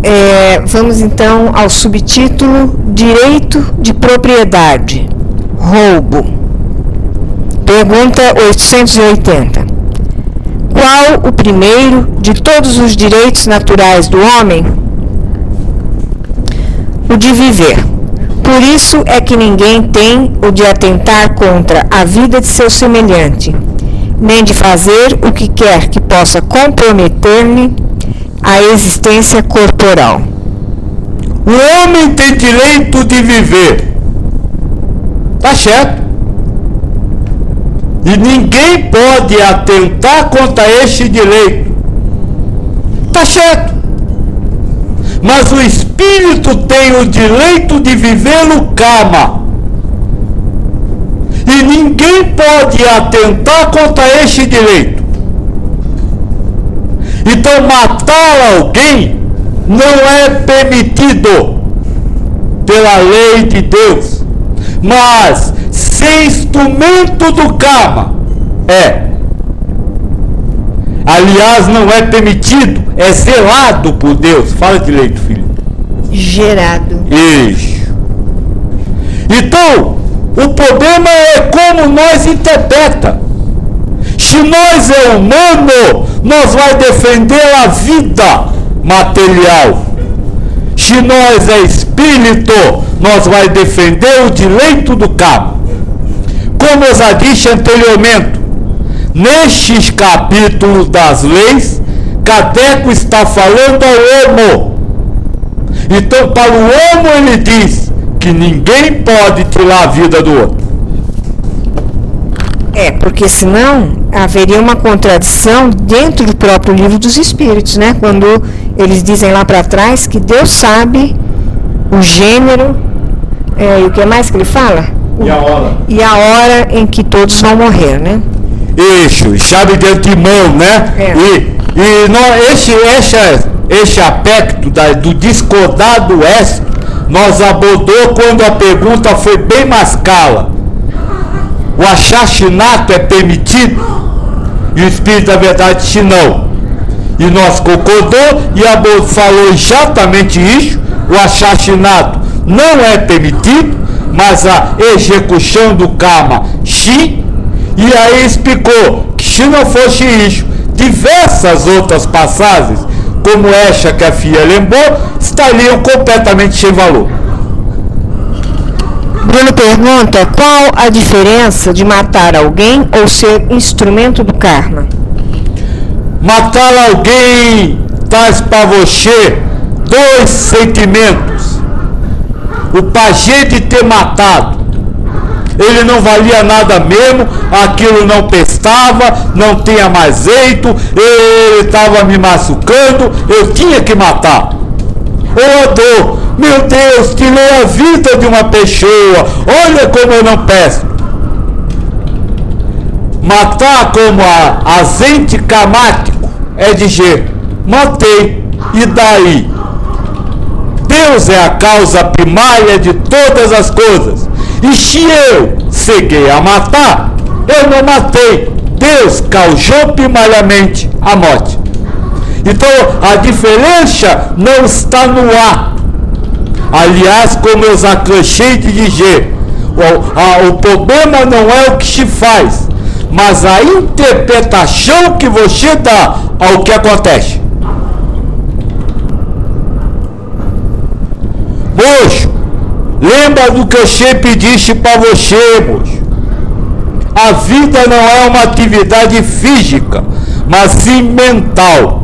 Vamos então ao subtítulo Direito de Propriedade, Roubo. Pergunta 880. Qual o primeiro de todos os direitos naturais do homem? O de viver. Por isso é que ninguém tem o de atentar contra a vida de seu semelhante, nem de fazer o que quer que possa comprometer-lhe a existência corporal. O homem tem direito de viver. Tá certo. E ninguém pode atentar contra este direito. Tá certo. Mas o espírito tem o direito de viver no karma. E ninguém pode atentar contra este direito. Então matar alguém não é permitido pela lei de Deus. Mas ser instrumento do karma é. Aliás, não é permitido, é zelado por Deus. Fala direito, filho. Gerado. Isso. Então, o problema é como nós interpreta. Se nós é humano, nós vai defender a vida material. Se nós é espírito, nós vai defender o direito do karma. Como eu já disse anteriormente, nestes capítulos das leis, Kardec está falando ao homo. Então, para o homo, ele diz que ninguém pode tirar a vida do outro. Porque senão haveria uma contradição dentro do próprio livro dos Espíritos, né? Quando eles dizem lá para trás que Deus sabe o gênero, e o que mais que ele fala? E a hora. E a hora em que todos vão morrer, né? Isso, sabe de antemão, né? Esse aspecto do discordar do Éxito, nós abordou quando a pergunta foi bem mais clara. O assassinato é permitido? E o Espírito da Verdade disse não. E nós concordou e falou exatamente isso. O assassinato não é permitido, mas a execução do karma sim. E aí explicou que se não fosse isso, diversas outras passagens, como essa que a filha lembrou, estariam completamente sem valor. Bruno pergunta qual a diferença de matar alguém ou ser instrumento do karma. Matar alguém traz para você dois sentimentos. O prazer de ter matado. Ele não valia nada mesmo, aquilo não prestava, não tinha mais jeito, ele estava me machucando, eu tinha que matar. Ou a dor, meu Deus, tirei a vida de uma pessoa, olha como eu não peço. Matar como agente karmático é dizer, matei, e daí? Deus é a causa primária de todas as coisas. E se eu cheguei a matar, eu não matei. Deus causou primariamente a morte. Então, a diferença não está no ato. Aliás, como eu já cansei de dizer, o problema não é o que se faz, mas a interpretação que você dá ao que acontece. Moço, lembra do que eu sempre disse para você, moço. A vida não é uma atividade física, mas sim mental.